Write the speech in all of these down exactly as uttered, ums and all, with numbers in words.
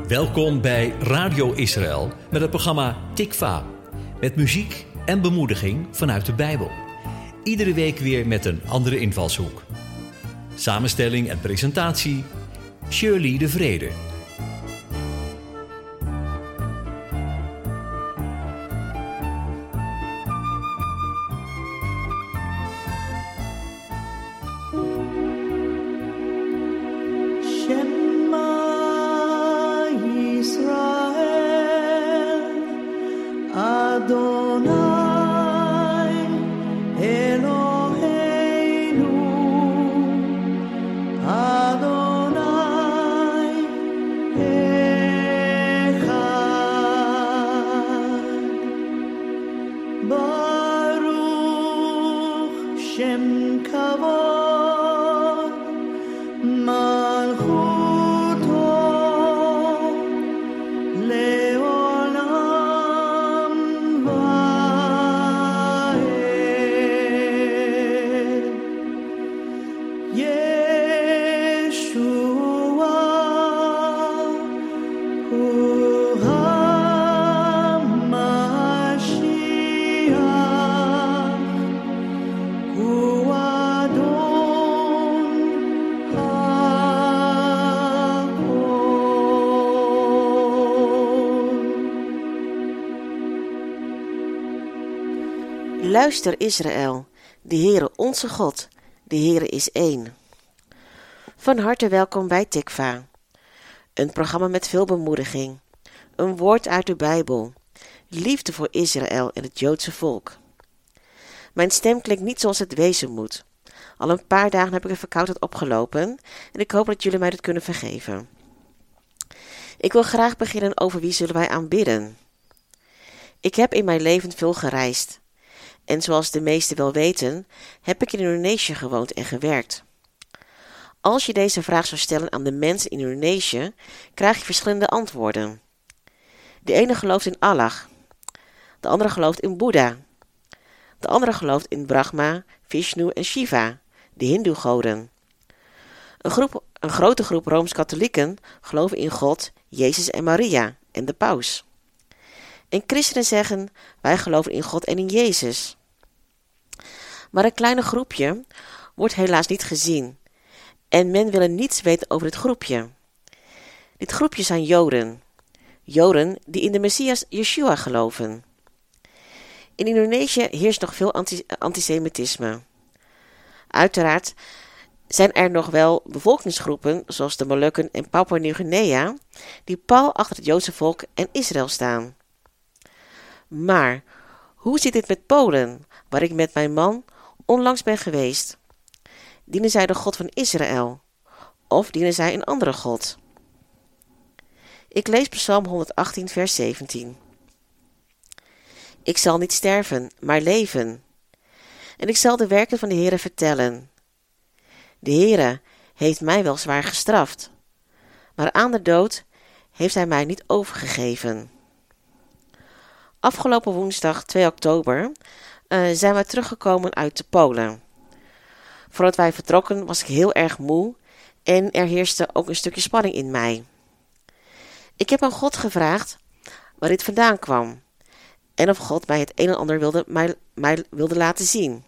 Welkom bij Radio Israël met het programma Tikva. Met muziek en bemoediging vanuit de Bijbel. Iedere week weer met een andere invalshoek. Samenstelling en presentatie Shirley de Vrede. Luister Israël, de Heere onze God, de Heere is één. Van harte welkom bij Tikva, een programma met veel bemoediging, een woord uit de Bijbel, liefde voor Israël en het Joodse volk. Mijn stem klinkt niet zoals het wezen moet. Al een paar dagen heb ik een verkoudheid opgelopen en ik hoop dat jullie mij dit kunnen vergeven. Ik wil graag beginnen over wie zullen wij aanbidden. Ik heb in mijn leven veel gereisd. En zoals de meesten wel weten, heb ik in Indonesië gewoond en gewerkt. Als je deze vraag zou stellen aan de mensen in Indonesië, krijg je verschillende antwoorden. De ene gelooft in Allah, de andere gelooft in Boeddha, de andere gelooft in Brahma, Vishnu en Shiva, de hindoe-goden. Een, groep, een grote groep Rooms-Katholieken geloven in God, Jezus en Maria en de paus. En christenen zeggen, wij geloven in God en in Jezus. Maar een kleine groepje wordt helaas niet gezien. En men wil niets weten over dit groepje. Dit groepje zijn Joden. Joden die in de Messias Yeshua geloven. In Indonesië heerst nog veel anti- antisemitisme. Uiteraard zijn er nog wel bevolkingsgroepen, zoals de Molukken en Papua Nieuw-Guinea, die pal achter het Joodse volk en Israël staan. Maar hoe zit dit met Polen, waar ik met mijn man onlangs ben geweest? Dienen zij de God van Israël? Of dienen zij een andere God? Ik lees Psalm honderdachttien vers zeventien. Ik zal niet sterven, maar leven. En ik zal de werken van de Heere vertellen. De Heere heeft mij wel zwaar gestraft, maar aan de dood heeft hij mij niet overgegeven. Afgelopen woensdag twee oktober uh, zijn wij teruggekomen uit Polen. Voordat wij vertrokken was ik heel erg moe en er heerste ook een stukje spanning in mij. Ik heb aan God gevraagd waar dit vandaan kwam en of God mij het een en ander wilde, mij, mij wilde laten zien.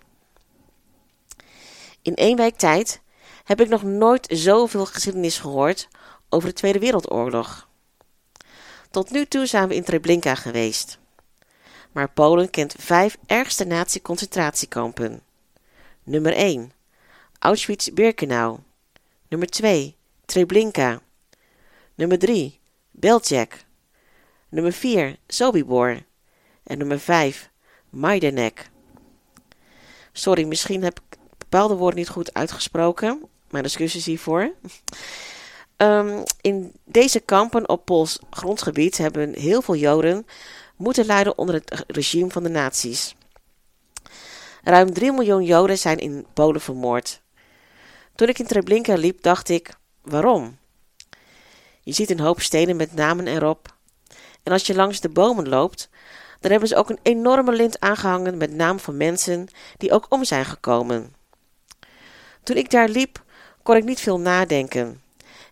In één week tijd heb ik nog nooit zoveel geschiedenis gehoord over de Tweede Wereldoorlog. Tot nu toe zijn we in Treblinka geweest. Maar Polen kent vijf ergste nazi-concentratiekampen. Nummer één, Auschwitz-Birkenau. Nummer twee, Treblinka. Nummer drie, Belzec. Nummer vier, Sobibor. En nummer vijf, Majdanek. Sorry, misschien heb ik bepaalde woorden niet goed uitgesproken. Mijn excuses hiervoor. Um, in deze kampen op Pools grondgebied hebben heel veel Joden moeten lijden onder het regime van de nazi's. Ruim drie miljoen Joden zijn in Polen vermoord. Toen ik in Treblinka liep, dacht ik, waarom? Je ziet een hoop stenen met namen erop. En als je langs de bomen loopt, dan hebben ze ook een enorme lint aangehangen met namen van mensen die ook om zijn gekomen. Toen ik daar liep, kon ik niet veel nadenken.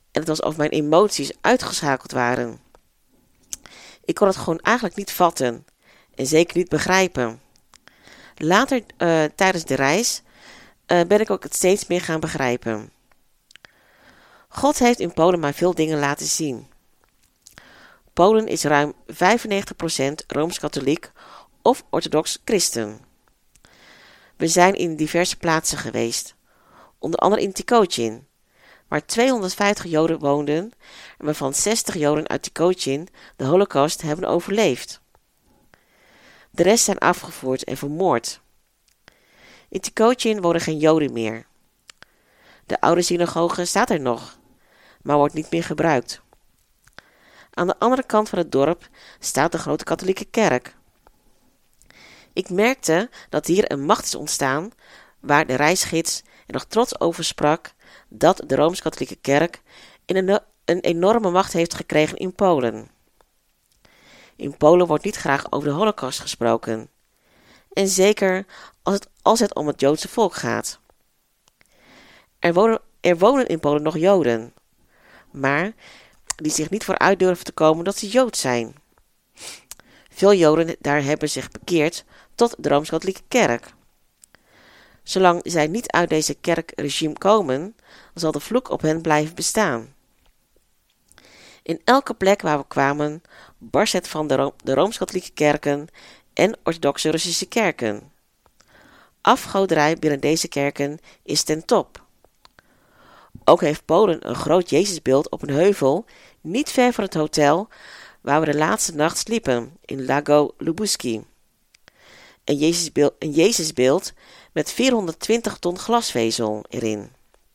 en het was of mijn emoties uitgeschakeld waren. Ik kon het gewoon eigenlijk niet vatten en zeker niet begrijpen. Later uh, tijdens de reis uh, ben ik ook het steeds meer gaan begrijpen. God heeft in Polen mij veel dingen laten zien. Polen is ruim vijfennegentig procent Rooms-Katholiek of orthodox christen. We zijn in diverse plaatsen geweest, onder andere in Tikocin, waar tweehonderdvijftig Joden woonden en waarvan zestig Joden uit Tikocin de Holocaust hebben overleefd. De rest zijn afgevoerd en vermoord. In Tikocin wonen geen Joden meer. De oude synagoge staat er nog, maar wordt niet meer gebruikt. Aan de andere kant van het dorp staat de grote katholieke kerk. Ik merkte dat hier een macht is ontstaan waar de reisgids er nog trots over sprak dat de Rooms-Katholieke Kerk een, een enorme macht heeft gekregen in Polen. In Polen wordt niet graag over de Holocaust gesproken. En zeker als het, als het om het Joodse volk gaat. Er wonen, er wonen in Polen nog Joden, maar die zich niet vooruit durven te komen dat ze Jood zijn. Veel Joden daar hebben zich bekeerd tot de Rooms-Katholieke Kerk. Zolang zij niet uit deze kerkregime komen, zal de vloek op hen blijven bestaan. In elke plek waar we kwamen, barst het van de, Ro- de Rooms-Katholieke kerken en orthodoxe Russische kerken. Afgoderij binnen deze kerken is ten top. Ook heeft Polen een groot Jezusbeeld op een heuvel, niet ver van het hotel waar we de laatste nacht sliepen, in Lago Lubuski. Een Jezusbeeld, een Jezusbeeld met vierhonderdtwintig ton glasvezel erin.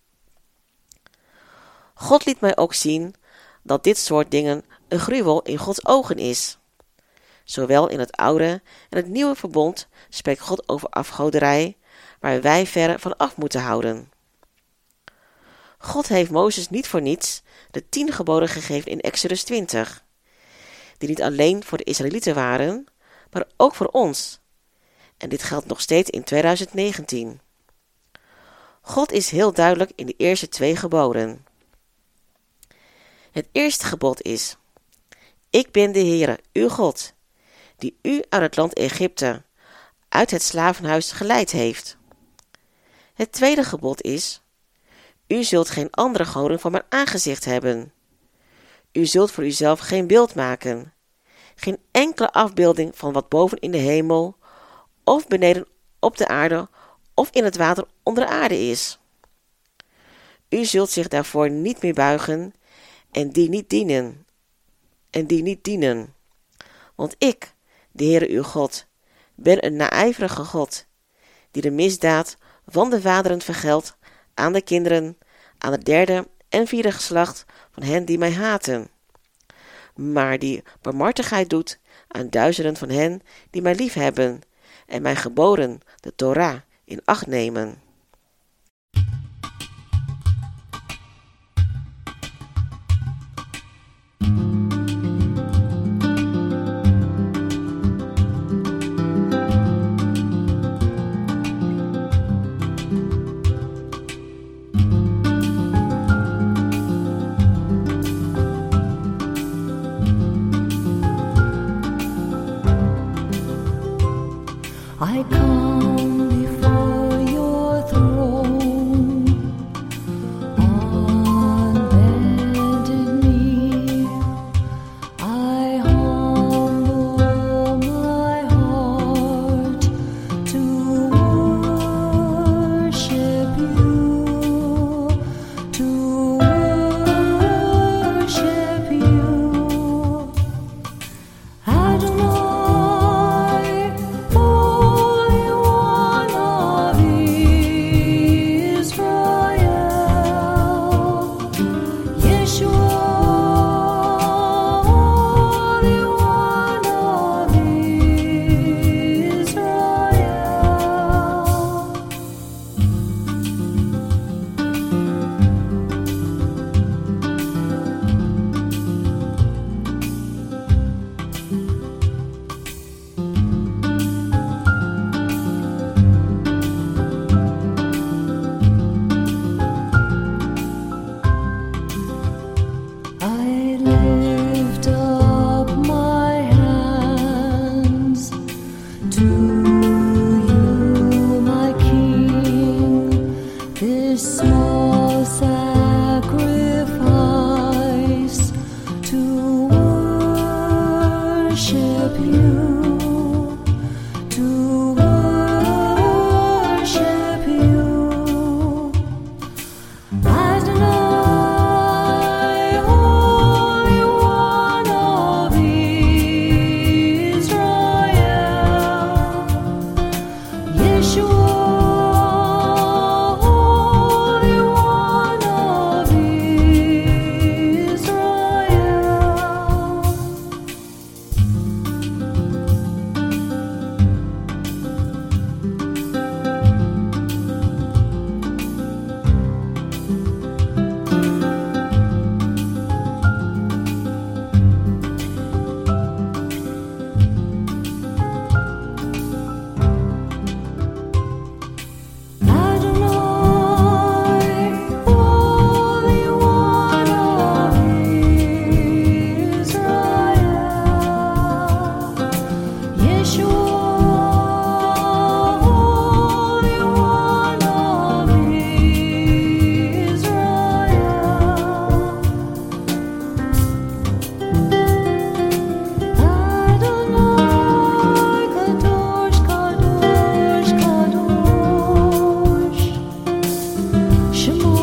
God liet mij ook zien dat dit soort dingen een gruwel in Gods ogen is. Zowel in het oude en het nieuwe verbond spreekt God over afgoderij, waar wij verre van af moeten houden. God heeft Mozes niet voor niets de tien geboden gegeven in Exodus twintig, die niet alleen voor de Israëlieten waren, maar ook voor ons. En dit geldt nog steeds in tweeduizend negentien. God is heel duidelijk in de eerste twee geboden. Het eerste gebod is: Ik ben de Heere, uw God, die u uit het land Egypte, uit het slavenhuis geleid heeft. Het tweede gebod is: U zult geen andere goden voor mijn aangezicht hebben. U zult voor uzelf geen beeld maken, geen enkele afbeelding van wat boven in de hemel, of beneden op de aarde, of in het water onder de aarde is. U zult zich daarvoor niet meer buigen en die niet dienen, en die niet dienen. Want ik, de Heere uw God, ben een naijverige God, die de misdaad van de vaderen vergeldt aan de kinderen, aan het derde en vierde geslacht van hen die mij haten, maar die barmhartigheid doet aan duizenden van hen die mij liefhebben en mijn geboden, de Torah, in acht nemen. I come before your throne on bended knee. I humble my heart to worship you, to worship you. Adonai, for you I lift up my hands to you, my King, this small sacrifice to worship you, to worship you. Adonai, Holy One of Israel, Yeshua, Holy One of Israel. Adonai, Holy One of Israel, Yeshua, Holy One of Israel. Adonai, Kadosh, Kadosh, Kadosh, Shema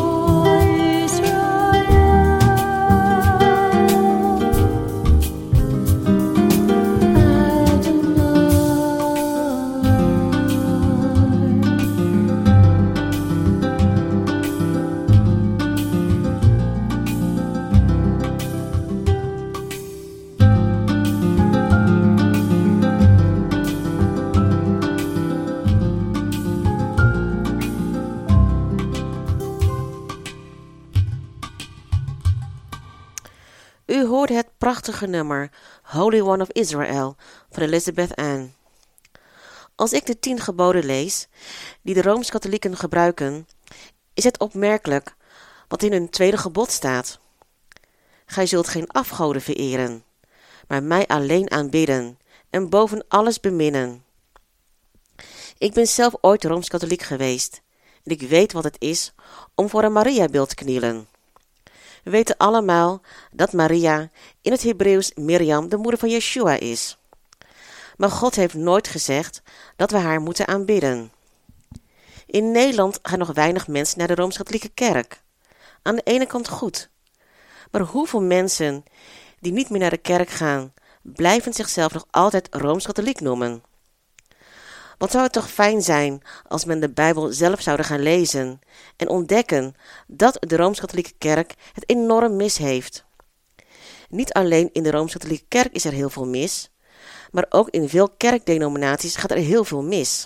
U hoorde het prachtige nummer Holy One of Israel van Elizabeth Ann. Als ik de tien geboden lees, die de Rooms-Katholieken gebruiken, is het opmerkelijk wat in hun tweede gebod staat. Gij zult geen afgoden vereren, maar mij alleen aanbidden en boven alles beminnen. Ik ben zelf ooit Rooms-Katholiek geweest en ik weet wat het is om voor een Mariabeeld te knielen. We weten allemaal dat Maria in het Hebreeuws Miriam, de moeder van Yeshua, is. Maar God heeft nooit gezegd dat we haar moeten aanbidden. In Nederland gaan nog weinig mensen naar de Rooms-Katholieke kerk. Aan de ene kant goed. Maar hoeveel mensen die niet meer naar de kerk gaan, blijven zichzelf nog altijd Rooms-Katholiek noemen? Wat zou het toch fijn zijn als men de Bijbel zelf zouden gaan lezen en ontdekken dat de Rooms-Katholieke kerk het enorm mis heeft. Niet alleen in de Rooms-Katholieke kerk is er heel veel mis, maar ook in veel kerkdenominaties gaat er heel veel mis.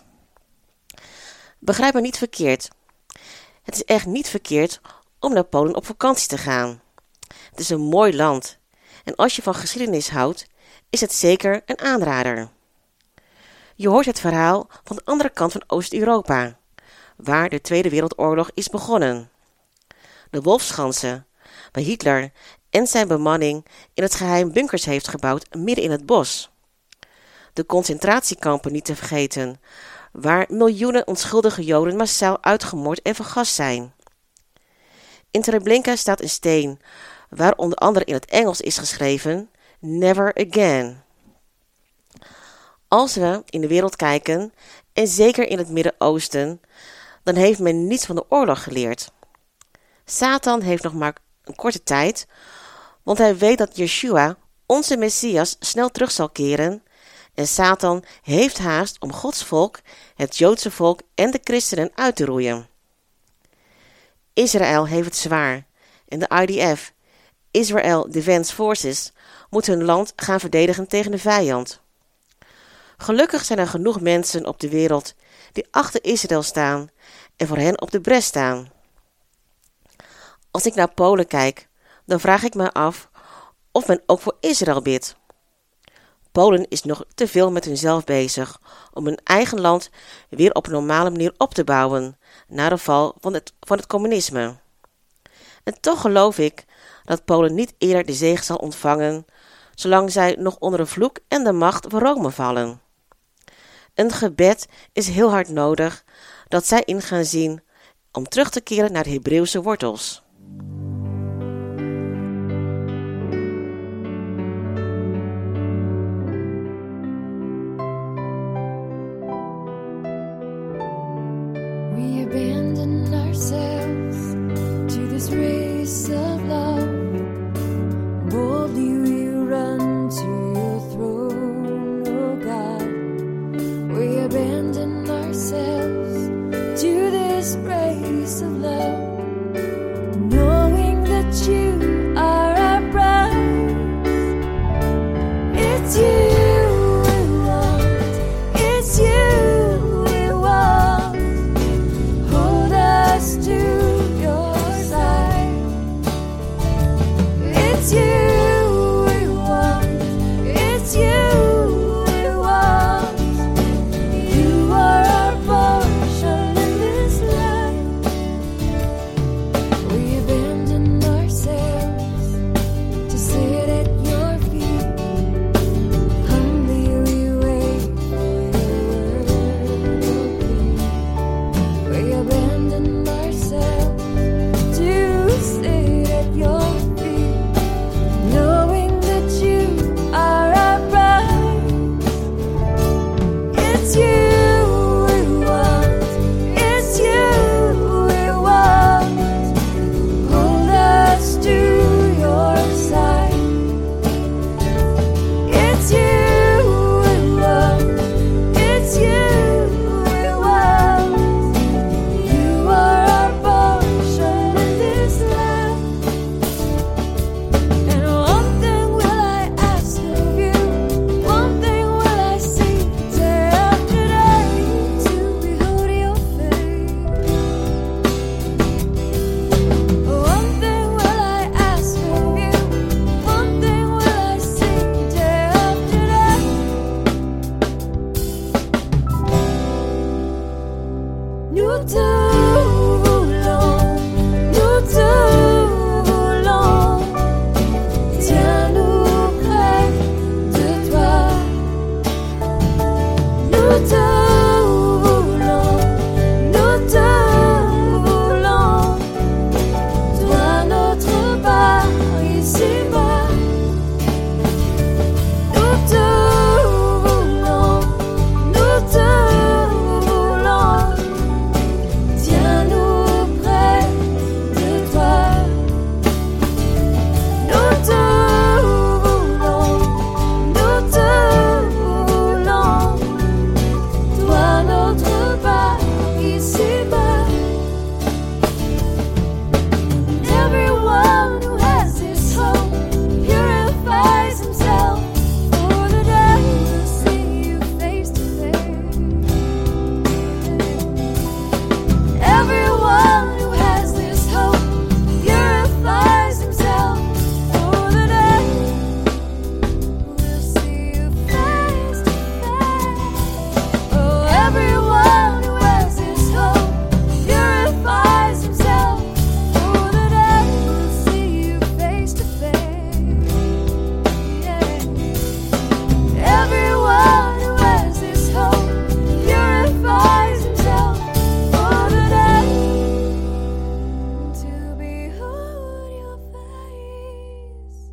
Begrijp me niet verkeerd. Het is echt niet verkeerd om naar Polen op vakantie te gaan. Het is een mooi land en als je van geschiedenis houdt, is het zeker een aanrader. Je hoort het verhaal van de andere kant van Oost-Europa, waar de Tweede Wereldoorlog is begonnen. De Wolfschansen, waar Hitler en zijn bemanning in het geheim bunkers heeft gebouwd midden in het bos. De concentratiekampen niet te vergeten, waar miljoenen onschuldige Joden massaal uitgemoord en vergast zijn. In Treblinka staat een steen, waar onder andere in het Engels is geschreven, Never Again. Als we in de wereld kijken, en zeker in het Midden-Oosten, dan heeft men niets van de oorlog geleerd. Satan heeft nog maar een korte tijd, want hij weet dat Yeshua, onze Messias, snel terug zal keren. En Satan heeft haast om Gods volk, het Joodse volk en de christenen uit te roeien. Israël heeft het zwaar en de I D F, Israel Defense Forces, moet hun land gaan verdedigen tegen de vijand. Gelukkig zijn er genoeg mensen op de wereld die achter Israël staan en voor hen op de bres staan. Als ik naar Polen kijk, dan vraag ik me af of men ook voor Israël bidt. Polen is nog te veel met hunzelf bezig om hun eigen land weer op een normale manier op te bouwen na de val van het, van het communisme. En toch geloof ik dat Polen niet eerder de zege zal ontvangen, zolang zij nog onder de vloek en de macht van Rome vallen. Een gebed is heel hard nodig dat zij in gaan zien om terug te keren naar de Hebreeuwse wortels. We abandon ourselves to this race of love. Boldly we run to your throne, oh God. We abandon ourselves to this race of love, knowing that you are our prize. It's you we want, it's you we want. Hold us to your side. It's you we want, it's you we want. You are our portion in this life. We abandon ourselves to sit at your feet. Humbly we wait for your word of peace. We abandon ourselves to sit at your feet, knowing that you are our prize. It's you we want, it's you we want. Hold us to your side. It's you we want, it's you we want. You are our portion in this life. And one thing will I ask of you, one thing will I seek day after day, to behold your face. One thing will I ask of you, one thing will I seek day after day. Nous te voulons, nous te voulons. Tiens-nous près de toi. Nous te voulons, nous te voulons. Toi notre part ici-bas. Nous te voulons, nous te voulons. Tiens-nous près de toi. Nous te voulons, nous te voulons. Toi notre part ici-bas. Everyone who has this hope purifies himself for the day will see you face to face. Everyone who has this hope purifies himself for the day will see you face to face. Oh, everyone who has this hope purifies himself for the day will see you face to face. Yeah. Everyone who has this hope purifies himself for the day to behold your face.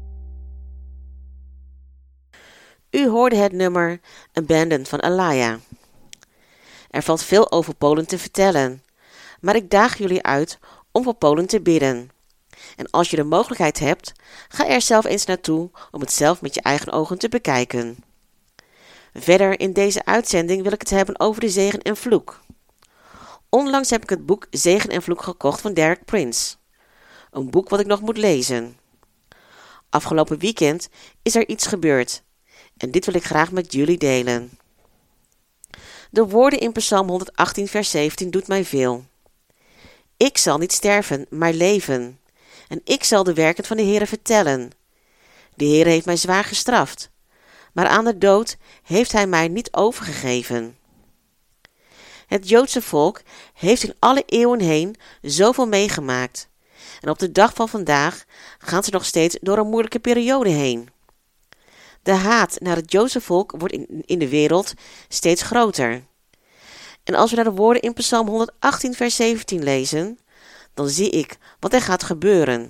U hoorde het nummer Abandoned van Alaya. Er valt veel over Polen te vertellen, maar ik daag jullie uit om voor Polen te bidden. En als je de mogelijkheid hebt, ga er zelf eens naartoe om het zelf met je eigen ogen te bekijken. Verder in deze uitzending wil ik het hebben over de zegen en vloek. Onlangs heb ik het boek Zegen en Vloek gekocht van Derek Prince. Een boek wat ik nog moet lezen. Afgelopen weekend is er iets gebeurd en dit wil ik graag met jullie delen. De woorden in Psalm honderdachttien vers zeventien doet mij veel. Ik zal niet sterven, maar leven. En ik zal de werken van de Heere vertellen. De Heere heeft mij zwaar gestraft, maar aan de dood heeft hij mij niet overgegeven. Het Joodse volk heeft in alle eeuwen heen zoveel meegemaakt. En op de dag van vandaag gaan ze nog steeds door een moeilijke periode heen. De haat naar het Joodse volk wordt in, in de wereld steeds groter. En als we naar de woorden in Psalm honderdachttien vers zeventien lezen, dan zie ik wat er gaat gebeuren.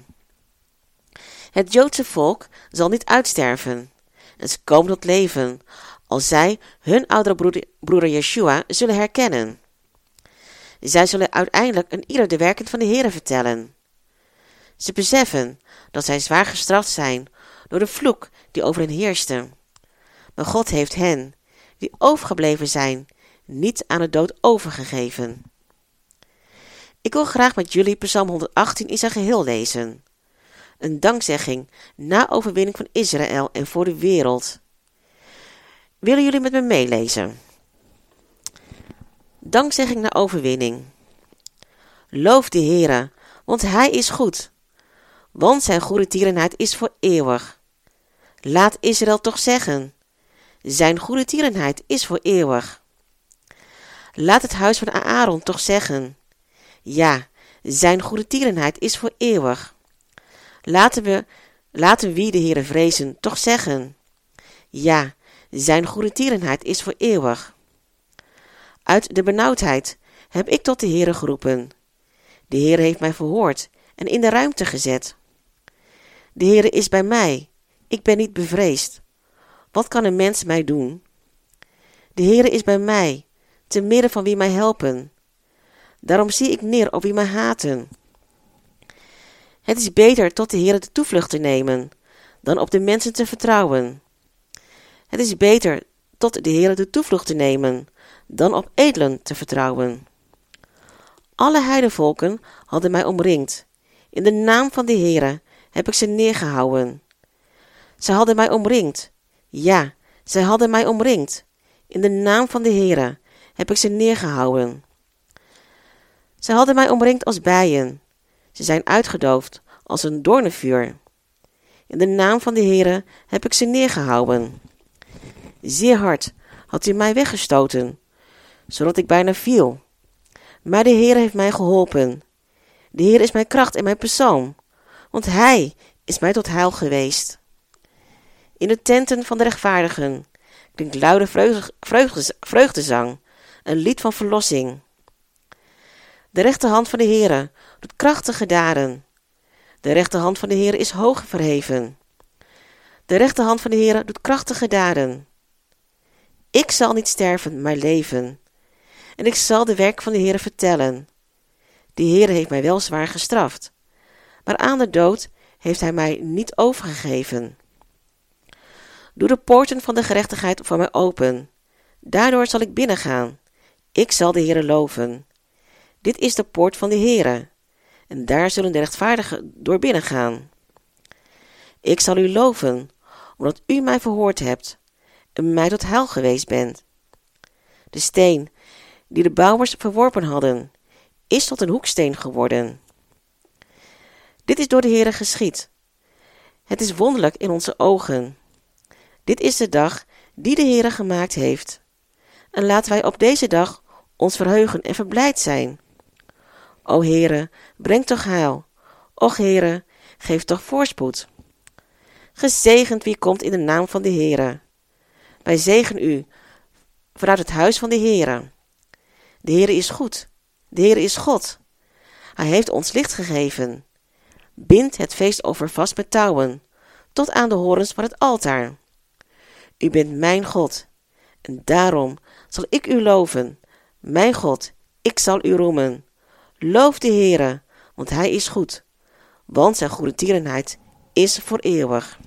Het Joodse volk zal niet uitsterven. En ze komen tot leven als zij hun oudere broeder, broeder Yeshua zullen herkennen. Zij zullen uiteindelijk aan ieder de werken van de Heere vertellen. Ze beseffen dat zij zwaar gestraft zijn door de vloek die over hen heerste. Maar God heeft hen, die overgebleven zijn, niet aan de dood overgegeven. Ik wil graag met jullie Psalm honderdachttien in zijn geheel lezen. Een dankzegging na overwinning van Israël en voor de wereld. Willen jullie met me meelezen? Dankzegging na overwinning. Loof de Heere, want Hij is goed. Want zijn goede tierenheid is voor eeuwig. Laat Israël toch zeggen. Zijn goede tierenheid is voor eeuwig. Laat het huis van Aaron toch zeggen. Ja, zijn goede tierenheid is voor eeuwig. Laten we, laten wie de Heere vrezen toch zeggen. Ja, zijn goede tierenheid is voor eeuwig. Uit de benauwdheid heb ik tot de Heere geroepen. De Heere heeft mij verhoord en in de ruimte gezet. De Heere is bij mij, ik ben niet bevreesd. Wat kan een mens mij doen? De Heere is bij mij, te midden van wie mij helpen. Daarom zie ik neer op wie mij haten. Het is beter tot de Heere de toevlucht te nemen, dan op de mensen te vertrouwen. Het is beter tot de Heere de toevlucht te nemen, dan op edelen te vertrouwen. Alle heidenvolken hadden mij omringd. In de naam van de Heere heb ik ze neergehouden. Zij hadden mij omringd. Ja, zij hadden mij omringd. In de naam van de Heere heb ik ze neergehouden. Zij hadden mij omringd als bijen. Ze zijn uitgedoofd als een doornenvuur. In de naam van de Heere heb ik ze neergehouden. Zeer hard had u mij weggestoten, zodat ik bijna viel. Maar de Heere heeft mij geholpen. De Heere is mijn kracht en mijn psalm, want Hij is mij tot heil geweest. In de tenten van de rechtvaardigen klinkt luide vreugde, vreugde, vreugdezang, een lied van verlossing. De rechterhand van de Heere doet krachtige daden. De rechterhand van de Heere is hoog verheven. De rechterhand van de Heere doet krachtige daden. Ik zal niet sterven, maar leven. En ik zal de werk van de Heere vertellen. De Heere heeft mij wel zwaar gestraft, maar aan de dood heeft Hij mij niet overgegeven. Doe de poorten van de gerechtigheid voor mij open. Daardoor zal ik binnengaan. Ik zal de Heere loven. Dit is de poort van de Heere, en daar zullen de rechtvaardigen door binnengaan. Ik zal u loven, omdat u mij verhoord hebt en mij tot heil geweest bent. De steen die de bouwers verworpen hadden, is tot een hoeksteen geworden. Dit is door de Heere geschied. Het is wonderlijk in onze ogen. Dit is de dag die de Heere gemaakt heeft. En laten wij op deze dag ons verheugen en verblijd zijn. O Heere, breng toch heil. Och Heere, geef toch voorspoed. Gezegend wie komt in de naam van de Heere. Wij zegen u vanuit het huis van de Heere. De Heere is goed. De Heere is God. Hij heeft ons licht gegeven. Bind het feestoffer vast met touwen, tot aan de horens van het altaar. U bent mijn God, en daarom zal ik u loven. Mijn God, ik zal u roemen. Loof de Heere, want Hij is goed, want zijn goede tierenheid is voor eeuwig.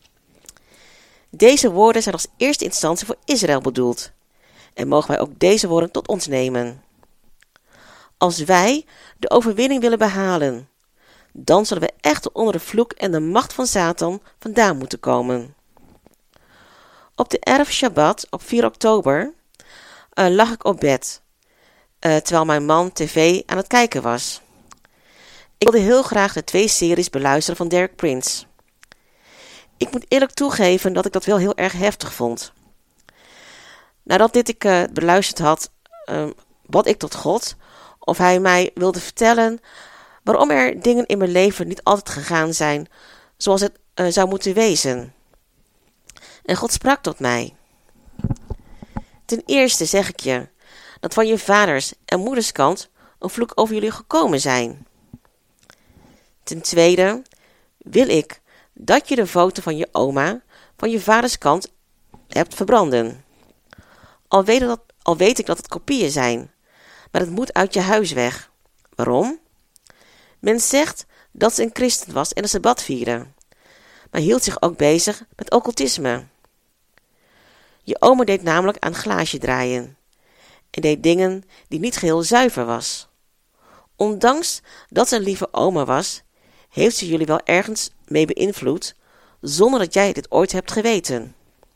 Deze woorden zijn als eerste instantie voor Israël bedoeld, en mogen wij ook deze woorden tot ons nemen. Als wij de overwinning willen behalen, dan zullen we echt onder de vloek en de macht van Satan vandaan moeten komen. Op de Erev Shabbat op vier oktober uh, lag ik op bed, uh, terwijl mijn man tv aan het kijken was. Ik wilde heel graag de twee series beluisteren van Derek Prince. Ik moet eerlijk toegeven dat ik dat wel heel erg heftig vond. Nadat dit ik uh, beluisterd had, uh, bad ik tot God of Hij mij wilde vertellen waarom er dingen in mijn leven niet altijd gegaan zijn zoals het uh, zou moeten wezen. En God sprak tot mij. Ten eerste zeg ik je dat van je vaders en moeders kant een vloek over jullie gekomen zijn. Ten tweede wil ik dat je de foto van je oma van je vaders kant hebt verbranden. Al weet, dat, al weet ik dat het kopieën zijn, maar het moet uit je huis weg. Waarom? Men zegt dat ze een christen was en de sabbat vierde, maar hield zich ook bezig met occultisme. Je oma deed namelijk aan glaasje draaien en deed dingen die niet geheel zuiver was. Ondanks dat ze een lieve oma was, heeft ze jullie wel ergens mee beïnvloed, zonder dat jij dit ooit hebt geweten.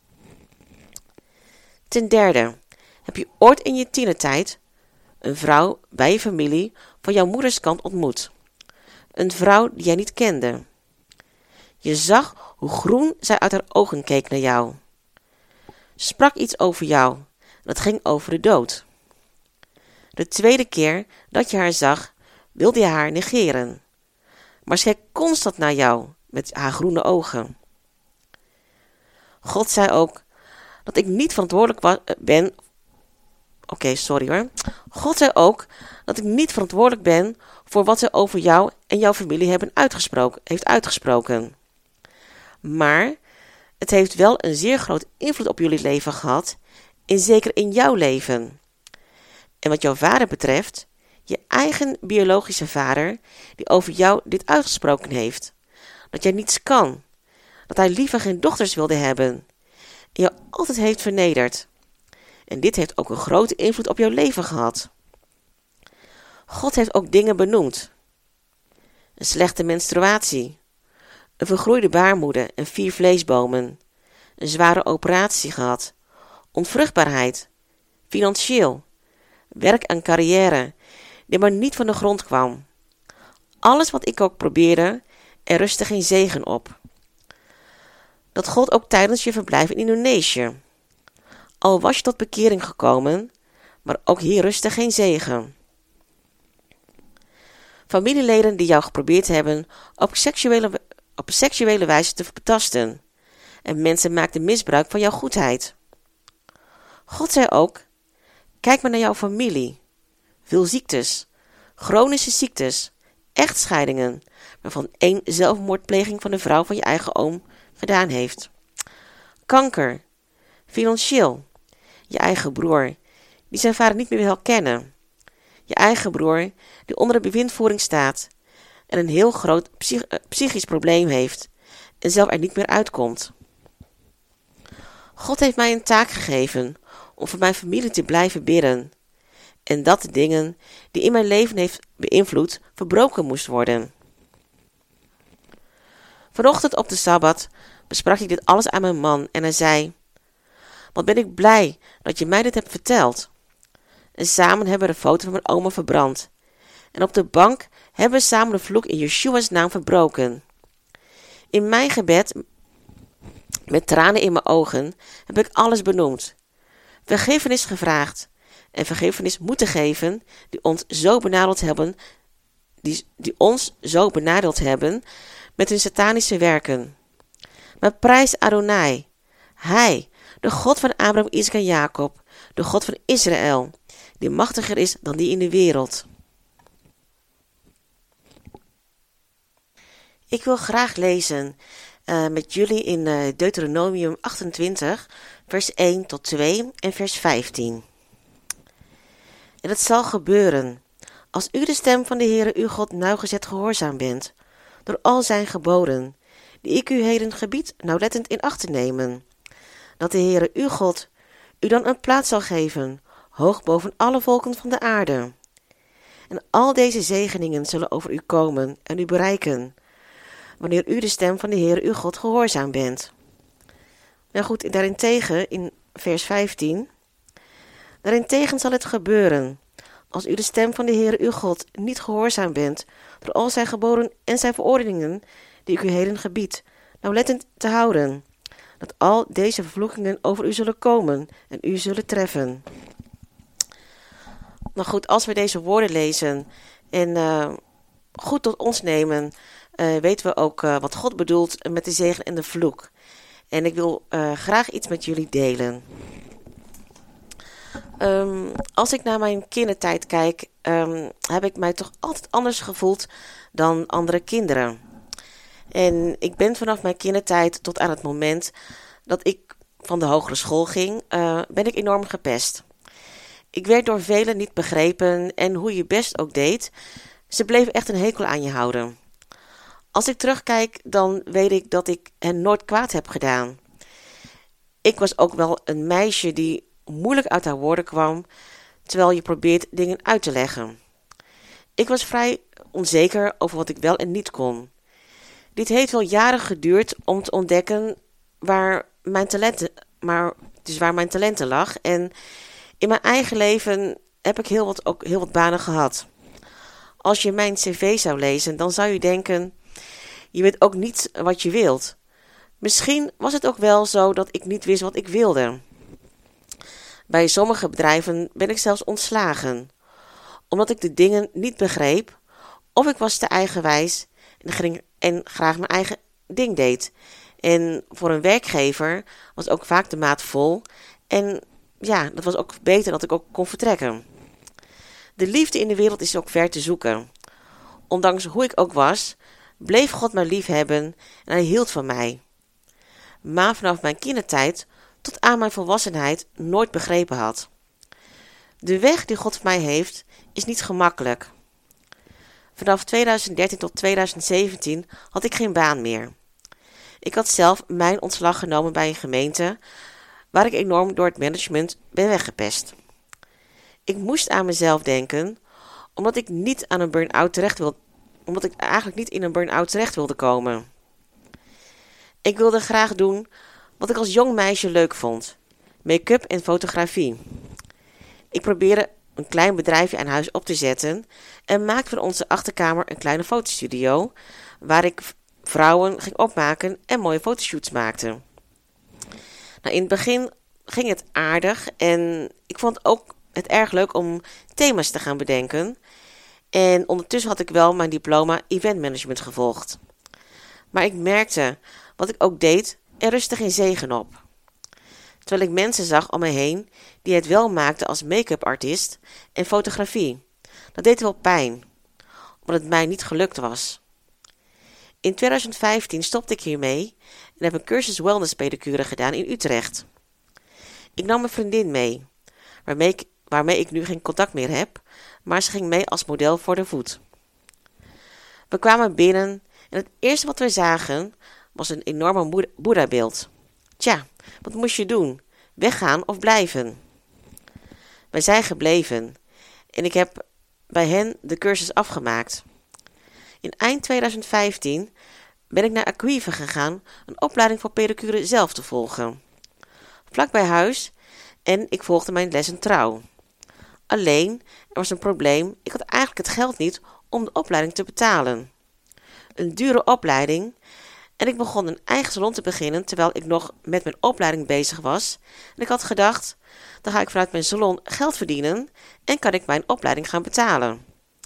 Ten derde, heb je ooit in je tienertijd een vrouw bij je familie van jouw moeders kant ontmoet? Een vrouw die jij niet kende. Je zag hoe groen zij uit haar ogen keek naar jou. Ze sprak iets over jou, dat ging over de dood. De tweede keer dat je haar zag, wilde je haar negeren. Maar ze keek constant naar jou met haar groene ogen. God zei ook dat ik niet verantwoordelijk wa- ben. Oké, okay, sorry hoor. God zei ook dat ik niet verantwoordelijk ben voor wat ze over jou en jouw familie hebben uitgesproken, heeft uitgesproken. Maar het heeft wel een zeer groot invloed op jullie leven gehad, en zeker in jouw leven. En wat jouw vader betreft, je eigen biologische vader, die over jou dit uitgesproken heeft, dat jij niets kan, dat hij liever geen dochters wilde hebben, en jou altijd heeft vernederd. En dit heeft ook een grote invloed op jouw leven gehad. God heeft ook dingen benoemd. Een slechte menstruatie, een vergroeide baarmoeder en vier vleesbomen, een zware operatie gehad, onvruchtbaarheid, financieel, werk en carrière, die maar niet van de grond kwam. Alles wat ik ook probeerde, er rustte geen zegen op. Dat gold ook tijdens je verblijf in Indonesië. Al was je tot bekering gekomen, maar ook hier rustte geen zegen. Familieleden die jou geprobeerd hebben op seksuele, op seksuele wijze te betasten. En mensen maakten misbruik van jouw goedheid. God zei ook, kijk maar naar jouw familie. Veel ziektes, chronische ziektes, echtscheidingen, waarvan één zelfmoordpleging van de vrouw van je eigen oom gedaan heeft. Kanker, financieel, je eigen broer, die zijn vader niet meer wil kennen. Je eigen broer, die onder de bewindvoering staat en een heel groot psych- psychisch probleem heeft en zelf er niet meer uitkomt. God heeft mij een taak gegeven om voor mijn familie te blijven bidden en dat de dingen die in mijn leven heeft beïnvloed verbroken moest worden. Vanochtend op de Sabbat besprak ik dit alles aan mijn man en hij zei, wat ben ik blij dat je mij dit hebt verteld. En samen hebben we de foto van mijn oma verbrand. En op de bank hebben we samen de vloek in Yeshua's naam verbroken. In mijn gebed, met tranen in mijn ogen, heb ik alles benoemd. Vergiffenis gevraagd en vergiffenis moeten geven die ons zo benadeeld hebben, die, die ons zo benadeeld hebben met hun satanische werken. Maar prijs Adonai, Hij, de God van Abraham, Isaac en Jacob, de God van Israël, die machtiger is dan die in de wereld. Ik wil graag lezen uh, met jullie in uh, Deuteronomium achtentwintig, vers één tot twee en vers vijftien. En het zal gebeuren, als u de stem van de Heere uw God nauwgezet gehoorzaam bent, door al zijn geboden, die ik u heden gebied nauwlettend in acht te nemen, dat de Heere uw God u dan een plaats zal geven, hoog boven alle volken van de aarde. En al deze zegeningen zullen over u komen en u bereiken, wanneer u de stem van de Heere uw God gehoorzaam bent. Nou goed, daarentegen in vers vijftien, daarentegen zal het gebeuren, als u de stem van de Heere uw God niet gehoorzaam bent, door al zijn geboden en zijn verordeningen, die ik u heden gebied, nauwlettend te houden, dat al deze vervloekingen over u zullen komen en u zullen treffen. Nou goed, als we deze woorden lezen en uh, goed tot ons nemen, uh, weten we ook uh, wat God bedoelt met de zegen en de vloek. En ik wil uh, graag iets met jullie delen. Um, als ik naar mijn kindertijd kijk, um, heb ik mij toch altijd anders gevoeld dan andere kinderen. En ik ben vanaf mijn kindertijd tot aan het moment dat ik van de hogere school ging, uh, ben ik enorm gepest. Ik werd door velen niet begrepen en hoe je best ook deed, ze bleven echt een hekel aan je houden. Als ik terugkijk, dan weet ik dat ik hen nooit kwaad heb gedaan. Ik was ook wel een meisje die moeilijk uit haar woorden kwam, terwijl je probeert dingen uit te leggen. Ik was vrij onzeker over wat ik wel en niet kon. Dit heeft wel jaren geduurd om te ontdekken waar mijn talenten, maar dus waar mijn talenten lag. En in mijn eigen leven heb ik heel wat, ook heel wat banen gehad. Als je mijn cv zou lezen, dan zou je denken, je weet ook niet wat je wilt. Misschien was het ook wel zo dat ik niet wist wat ik wilde. Bij sommige bedrijven ben ik zelfs ontslagen, omdat ik de dingen niet begreep, of ik was te eigenwijs en, ging, en graag mijn eigen ding deed. En voor een werkgever was ook vaak de maat vol en ja, dat was ook beter dat ik ook kon vertrekken. De liefde in de wereld is ook ver te zoeken. Ondanks hoe ik ook was, bleef God mij lief hebben en hij hield van mij. Maar vanaf mijn kindertijd tot aan mijn volwassenheid nooit begrepen had. De weg die God voor mij heeft, is niet gemakkelijk. Vanaf tweeduizend dertien tot tweeduizend zeventien had ik geen baan meer. Ik had zelf mijn ontslag genomen bij een gemeente, waar ik enorm door het management ben weggepest. Ik moest aan mezelf denken, omdat ik niet aan een burn-out terecht wilde, omdat ik eigenlijk niet in een burn-out terecht wilde komen. Ik wilde graag doen wat ik als jong meisje leuk vond: make-up en fotografie. Ik probeerde een klein bedrijfje aan huis op te zetten en maakte van onze achterkamer een kleine fotostudio, waar ik vrouwen ging opmaken en mooie fotoshoots maakte. Nou, in het begin ging het aardig en ik vond ook het erg leuk om thema's te gaan bedenken. En ondertussen had ik wel mijn diploma event management gevolgd. Maar ik merkte, wat ik ook deed, er rustte geen zegen op. Terwijl ik mensen zag om me heen die het wel maakten als make-up artiest en fotografie. Dat deed wel pijn, omdat het mij niet gelukt was. In tweeduizend vijftien stopte ik hiermee en heb een cursus wellness pedicure gedaan in Utrecht. Ik nam mijn vriendin mee, waarmee ik, waarmee ik nu geen contact meer heb, maar ze ging mee als model voor de voet. We kwamen binnen en het eerste wat we zagen was een enorme Boeddha-beeld. Tja, wat moest je doen? Weggaan of blijven? Wij zijn gebleven en ik heb bij hen de cursus afgemaakt. In eind tweeduizend vijftien ben ik naar Aquive gegaan een opleiding voor pedicure zelf te volgen. Vlak bij huis en ik volgde mijn lessen trouw. Alleen, er was een probleem, ik had eigenlijk het geld niet om de opleiding te betalen. Een dure opleiding en ik begon een eigen salon te beginnen terwijl ik nog met mijn opleiding bezig was. En ik had gedacht, dan ga ik vanuit mijn salon geld verdienen en kan ik mijn opleiding gaan betalen.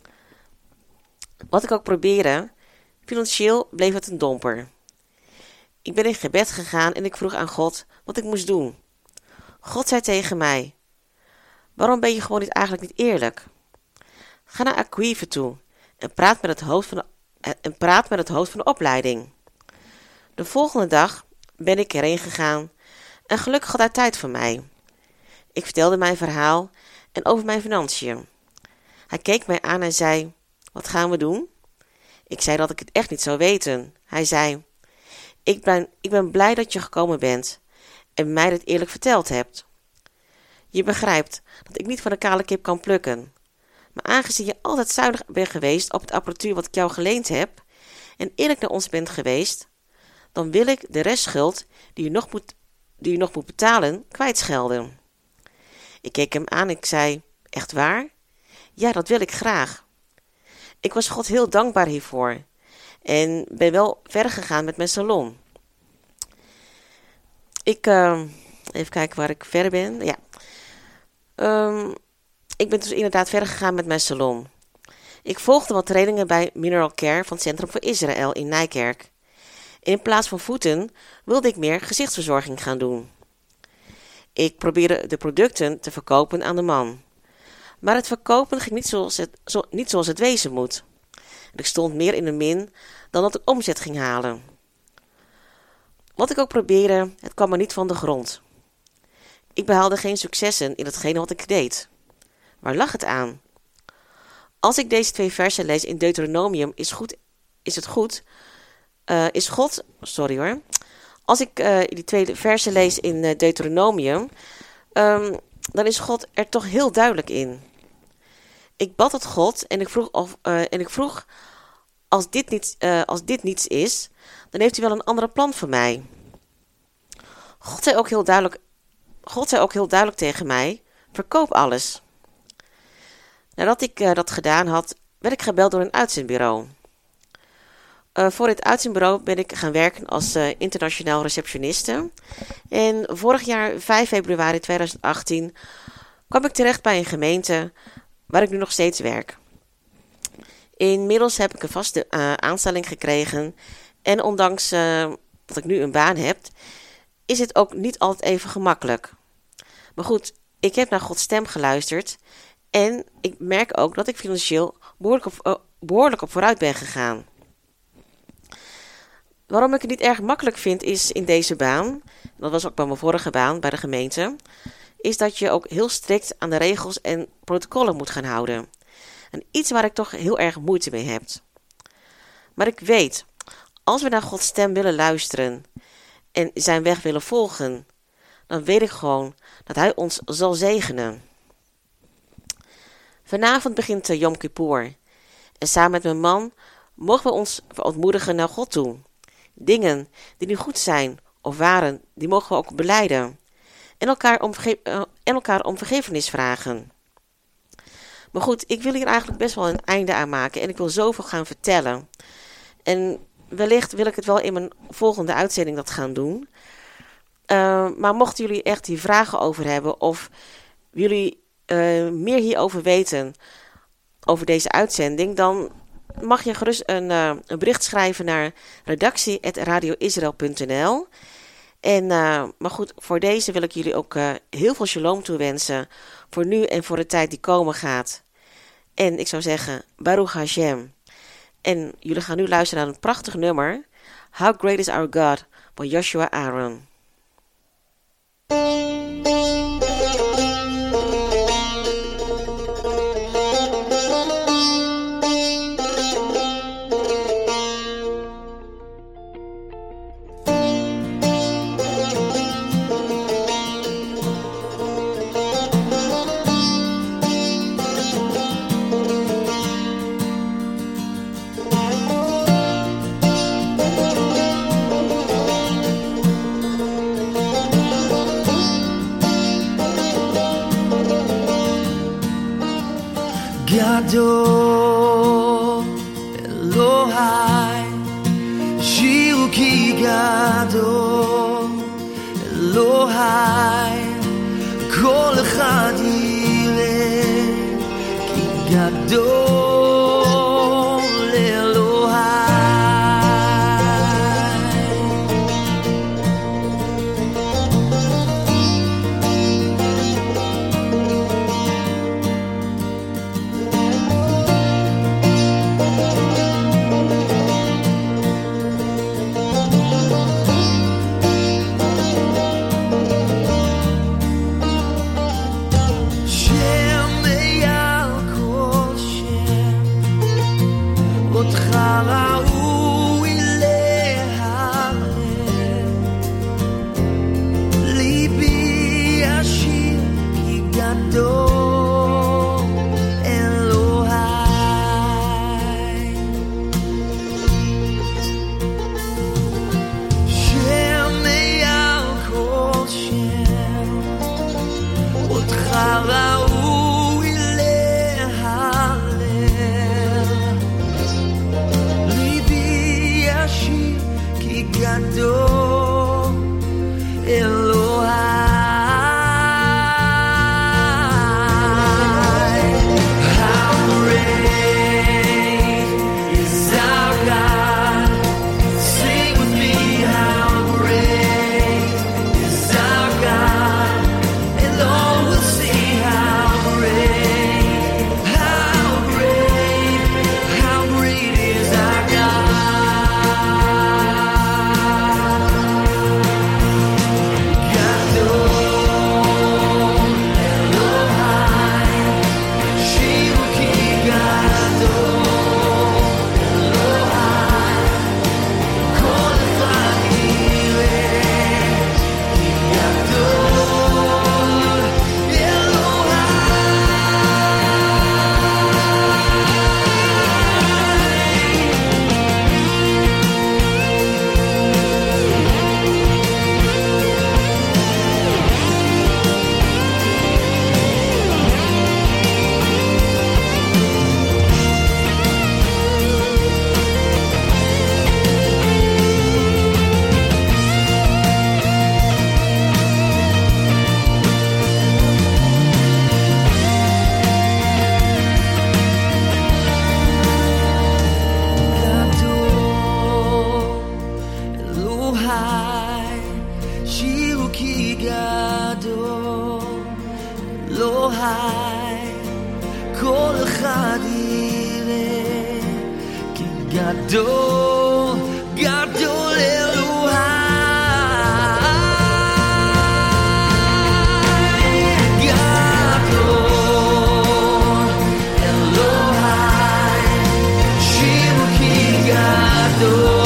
Wat ik ook probeerde, financieel bleef het een domper. Ik ben in gebed gegaan en ik vroeg aan God wat ik moest doen. God zei tegen mij, waarom ben je gewoon niet eigenlijk niet eerlijk? Ga naar Aquive toe en praat met het hoofd van de, en praat met het hoofd van de opleiding. De volgende dag ben ik erheen gegaan en gelukkig had hij tijd voor mij. Ik vertelde mijn verhaal en over mijn financiën. Hij keek mij aan en zei, wat gaan we doen? Ik zei dat ik het echt niet zou weten. Hij zei, ik ben, ik ben blij dat je gekomen bent en mij dit eerlijk verteld hebt. Je begrijpt dat ik niet van de kale kip kan plukken. Maar aangezien je altijd zuinig bent geweest op het apparatuur wat ik jou geleend heb en eerlijk naar ons bent geweest, dan wil ik de restschuld die je nog moet, die je nog moet betalen kwijtschelden. Ik keek hem aan en ik zei, echt waar? Ja, dat wil ik graag. Ik was God heel dankbaar hiervoor en ben wel verder gegaan met mijn salon. Ik, uh, even kijken waar ik verder ben. Ja. Um, ik ben dus inderdaad verder gegaan met mijn salon. Ik volgde wat trainingen bij Mineral Care van het Centrum voor Israël in Nijkerk. En in plaats van voeten wilde ik meer gezichtsverzorging gaan doen. Ik probeerde de producten te verkopen aan de man. Maar het verkopen ging niet zoals het, zo, niet zoals het wezen moet. Ik stond meer in de min dan dat ik omzet ging halen. Wat ik ook probeerde, het kwam maar niet van de grond. Ik behaalde geen successen in hetgene wat ik deed. Waar lag het aan? Als ik deze twee versen lees in Deuteronomium, is, goed, is het goed, uh, is God, sorry hoor. Als ik uh, die twee versen lees in uh, Deuteronomium, um, dan is God er toch heel duidelijk in. Ik bad tot God en ik vroeg, of, uh, en ik vroeg als, dit niet, uh, als dit niets is, dan heeft hij wel een andere plan voor mij. God zei ook heel duidelijk, God zei ook heel duidelijk tegen mij, verkoop alles. Nadat ik uh, dat gedaan had, werd ik gebeld door een uitzendbureau. Uh, voor dit uitzendbureau ben ik gaan werken als uh, internationaal receptioniste. En vorig jaar, vijf februari tweeduizend achttien, kwam ik terecht bij een gemeente waar ik nu nog steeds werk. Inmiddels heb ik een vaste uh, aanstelling gekregen. En ondanks uh, dat ik nu een baan heb, is het ook niet altijd even gemakkelijk. Maar goed, ik heb naar Gods stem geluisterd. En ik merk ook dat ik financieel behoorlijk op, uh, behoorlijk op vooruit ben gegaan. Waarom ik het niet erg makkelijk vind is in deze baan, dat was ook bij mijn vorige baan bij de gemeente, is dat je ook heel strikt aan de regels en protocollen moet gaan houden. En iets waar ik toch heel erg moeite mee heb. Maar ik weet, als we naar Gods stem willen luisteren en zijn weg willen volgen, dan weet ik gewoon dat hij ons zal zegenen. Vanavond begint Yom Kippur. En samen met mijn man mogen we ons verontmoedigen naar God toe. Dingen die niet goed zijn of waren, die mogen we ook belijden. En elkaar om, verge- uh, en elkaar om vergiffenis vragen. Maar goed, ik wil hier eigenlijk best wel een einde aan maken. En ik wil zoveel gaan vertellen. En wellicht wil ik het wel in mijn volgende uitzending dat gaan doen. Uh, maar mochten jullie echt hier vragen over hebben, of jullie uh, meer hierover weten, over deze uitzending, dan mag je gerust een, uh, een bericht schrijven naar redactie at radio israel punt n l. En, uh, maar goed, voor deze wil ik jullie ook uh, heel veel shalom toewensen, voor nu en voor de tijd die komen gaat. En ik zou zeggen, Baruch Hashem. En jullie gaan nu luisteren naar een prachtig nummer, How Great is Our God, van Joshua Aaron. Gadol Elohai Shiru ki gadol Elohai Kol echad yireh ki gadol Elohai Shem eyal kol shem גדול, אלוהי, כל אחד יראה, כי גדול, גדול אלוהי. גדול, אלוהי, שירו כי גדול.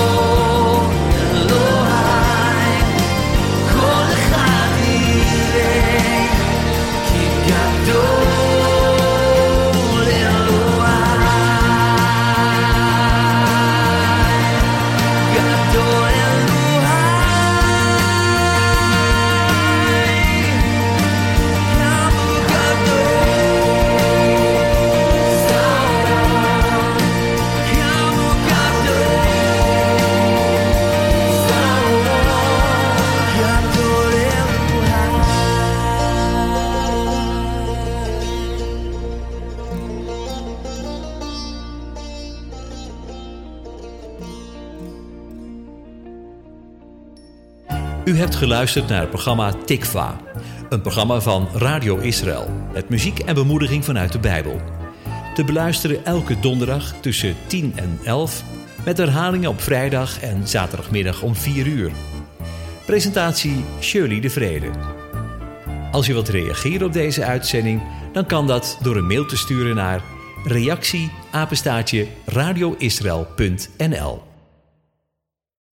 U hebt geluisterd naar het programma Tikva, een programma van Radio Israël met muziek en bemoediging vanuit de Bijbel. Te beluisteren elke donderdag tussen tien en elf, met herhalingen op vrijdag en zaterdagmiddag om vier uur. Presentatie Shirley de Vrede. Als u wilt reageren op deze uitzending, dan kan dat door een mail te sturen naar reactie apenstaartje radioisrael punt n l.